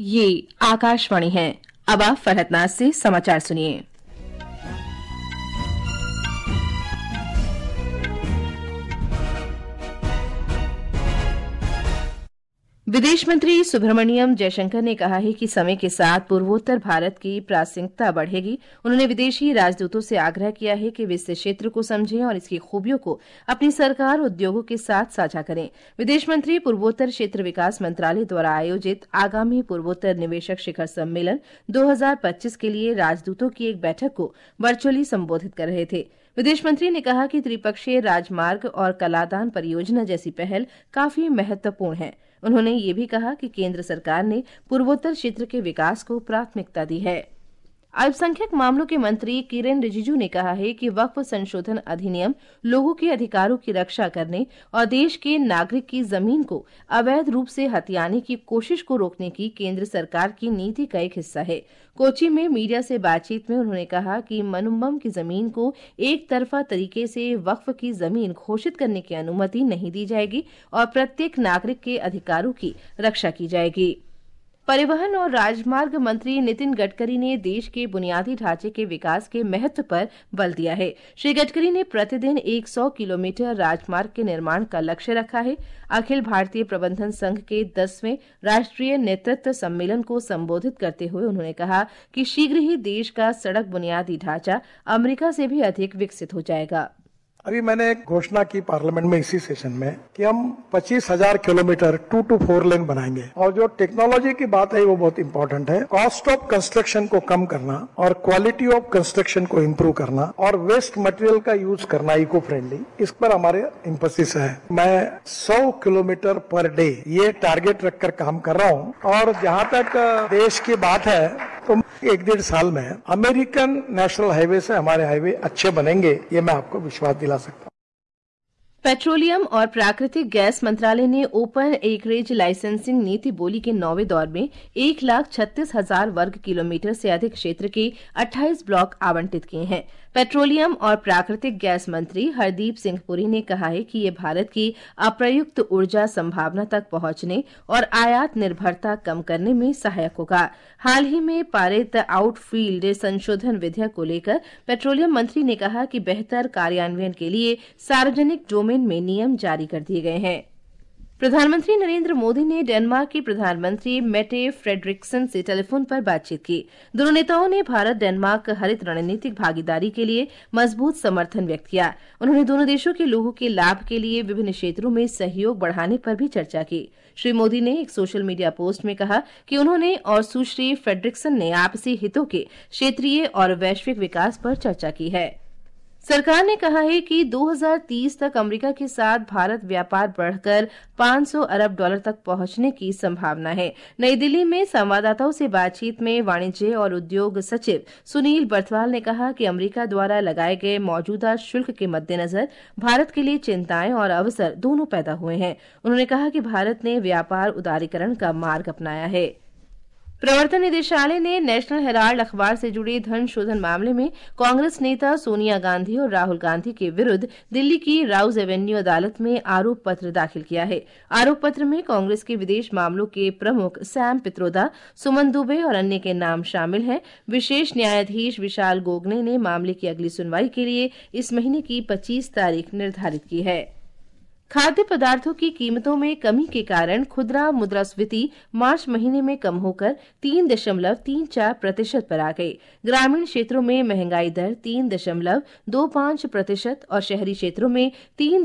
ये आकाशवाणी है। अब आप फरहत से समाचार सुनिए। विदेश मंत्री सुब्रमण्यम जयशंकर ने कहा है कि समय के साथ पूर्वोत्तर भारत की प्रासंगिकता बढ़ेगी। उन्होंने विदेशी राजदूतों से आग्रह किया है कि वे इस क्षेत्र को समझें और इसकी खूबियों को अपनी सरकार उद्योगों के साथ साझा करें। विदेश मंत्री पूर्वोत्तर क्षेत्र विकास मंत्रालय द्वारा आयोजित आगामी पूर्वोत्तर निवेशक शिखर सम्मेलन 2025 के लिए राजदूतों की एक बैठक को वर्चुअली संबोधित कर रहे थे। विदेश मंत्री ने कहा कि त्रिपक्षीय राजमार्ग और कलादान परियोजना जैसी पहल काफी महत्वपूर्ण है। उन्होंने ये भी कहा कि केंद्र सरकार ने पूर्वोत्तर क्षेत्र के विकास को प्राथमिकता दी है। अल्पसंख्यक मामलों के मंत्री किरेन रिजिजू ने कहा है कि वक्फ संशोधन अधिनियम लोगों के अधिकारों की रक्षा करने और देश के नागरिक की जमीन को अवैध रूप से हथियाने की कोशिश को रोकने की केंद्र सरकार की नीति का एक हिस्सा है। कोची में मीडिया से बातचीत में उन्होंने कहा कि मनुम्बम की जमीन को एक तरफा तरीके से वक्फ की जमीन घोषित करने की अनुमति नहीं दी जाएगी और प्रत्येक नागरिक के अधिकारों की रक्षा की जाएगी। परिवहन और राजमार्ग मंत्री नितिन गडकरी ने देश के बुनियादी ढांचे के विकास के महत्व पर बल दिया है। श्री गडकरी ने प्रतिदिन 100 किलोमीटर राजमार्ग के निर्माण का लक्ष्य रखा है। अखिल भारतीय प्रबंधन संघ के 10वें राष्ट्रीय नेतृत्व सम्मेलन को संबोधित करते हुए उन्होंने कहा कि शीघ्र ही देश का सड़क बुनियादी ढांचा अमेरिका से भी अधिक विकसित हो जाएगा। अभी मैंने एक घोषणा की पार्लियामेंट में इसी सेशन में कि हम 25,000 किलोमीटर 2 to 4 लेन बनाएंगे। और जो टेक्नोलॉजी की बात है वो बहुत इंपॉर्टेंट है। कॉस्ट ऑफ कंस्ट्रक्शन को कम करना और क्वालिटी ऑफ कंस्ट्रक्शन को इम्प्रूव करना और वेस्ट मटेरियल का यूज करना इको फ्रेंडली, इस पर हमारे एम्फेसिस है। मैं 100 किलोमीटर पर डे ये टारगेट रखकर काम कर रहा हूँ। और जहाँ तक देश की बात है तो 1-1.5 साल में अमेरिकन नेशनल हाईवे से हमारे हाईवे अच्छे बनेंगे, ये मैं आपको विश्वास दिला सकता हूँ। पेट्रोलियम और प्राकृतिक गैस मंत्रालय ने ओपन एकरेज लाइसेंसिंग नीति बोली के 9वें दौर में 1,36,000 वर्ग किलोमीटर से अधिक क्षेत्र के 28 ब्लॉक आवंटित किए हैं। पेट्रोलियम और प्राकृतिक गैस मंत्री हरदीप सिंह पुरी ने कहा है कि ये भारत की अप्रयुक्त ऊर्जा संभावना तक पहुंचने और आयात निर्भरता कम करने में सहायक होगा। हाल ही में पारित आउटफील्ड संशोधन विधेयक को लेकर पेट्रोलियम मंत्री ने कहा कि बेहतर कार्यान्वयन के लिए सार्वजनिक डोमेन में नियम जारी कर दिए गए हैं। प्रधानमंत्री नरेंद्र मोदी ने डेनमार्क के प्रधानमंत्री मेटे फ्रेडरिक्सन से टेलीफोन पर बातचीत की। दोनों नेताओं ने भारत डेनमार्क हरित रणनीतिक भागीदारी के लिए मजबूत समर्थन व्यक्त किया। उन्होंने दोनों देशों के लोगों के लाभ के लिए विभिन्न क्षेत्रों में सहयोग बढ़ाने पर भी चर्चा की। श्री मोदी ने एक सोशल मीडिया पोस्ट में कहा कि उन्होंने और सुश्री फ्रेडरिक्सन ने आपसी हितों के क्षेत्रीय और वैश्विक विकास पर चर्चा की है। सरकार ने कहा है कि 2030 तक अमेरिका के साथ भारत व्यापार बढ़कर $500 अरब तक पहुंचने की संभावना है। नई दिल्ली में संवाददाताओं से बातचीत में वाणिज्य और उद्योग सचिव सुनील बर्थवाल ने कहा कि अमेरिका द्वारा लगाए गए मौजूदा शुल्क के मद्देनजर भारत के लिए चिंताएं और अवसर दोनों पैदा हुए हैं। उन्होंने कहा कि भारत ने व्यापार उदारीकरण का मार्ग अपनाया है। प्रवर्तन निदेशालय ने नेशनल हेराल्ड अखबार से जुड़े धन शोधन मामले में कांग्रेस नेता सोनिया गांधी और राहुल गांधी के विरुद्ध दिल्ली की राउज एवेन्यू अदालत में आरोप पत्र दाखिल किया है। आरोप पत्र में कांग्रेस के विदेश मामलों के प्रमुख सैम पित्रोदा, सुमन दुबे और अन्य के नाम शामिल हैं। विशेष न्यायाधीश विशाल गोगने ने मामले की अगली सुनवाई के लिए इस महीने की 25 तारीख निर्धारित की है। खाद्य पदार्थों की कीमतों में कमी के कारण खुदरा मुद्रास्फीति मार्च महीने में कम होकर 3.34% पर आ गई। ग्रामीण क्षेत्रों में महंगाई दर 3.25% और शहरी क्षेत्रों में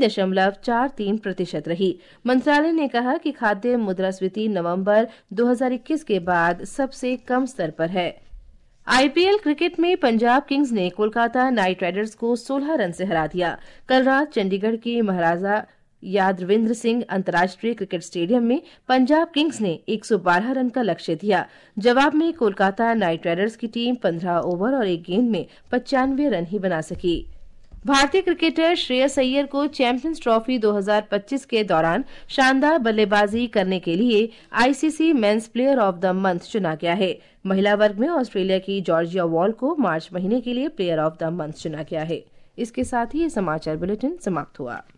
3.43% रही। मंत्रालय ने कहा कि खाद्य मुद्रास्फीति नवंबर 2021 के बाद सबसे कम स्तर पर है। आईपीएल क्रिकेट में पंजाब किंग्स ने कोलकाता नाइट राइडर्स को 16 रन से हरा दिया। कल रात चंडीगढ़ के महाराजा यादविंद्र सिंह अंतर्राष्ट्रीय क्रिकेट स्टेडियम में पंजाब किंग्स ने 112 रन का लक्ष्य दिया। जवाब में कोलकाता नाइट राइडर्स की टीम 15 ओवर और एक गेंद में 95 रन ही बना सकी। भारतीय क्रिकेटर श्रेयस अय्यर को चैंपियंस ट्रॉफी 2025 के दौरान शानदार बल्लेबाजी करने के लिए ICC men's player of the month चुना गया है। महिला वर्ग में ऑस्ट्रेलिया की जॉर्जिया वॉल को मार्च महीने के लिए प्लेयर ऑफ द मंथ चुना गया है। इसके साथ ही ये समाचार बुलेटिन समाप्त हुआ।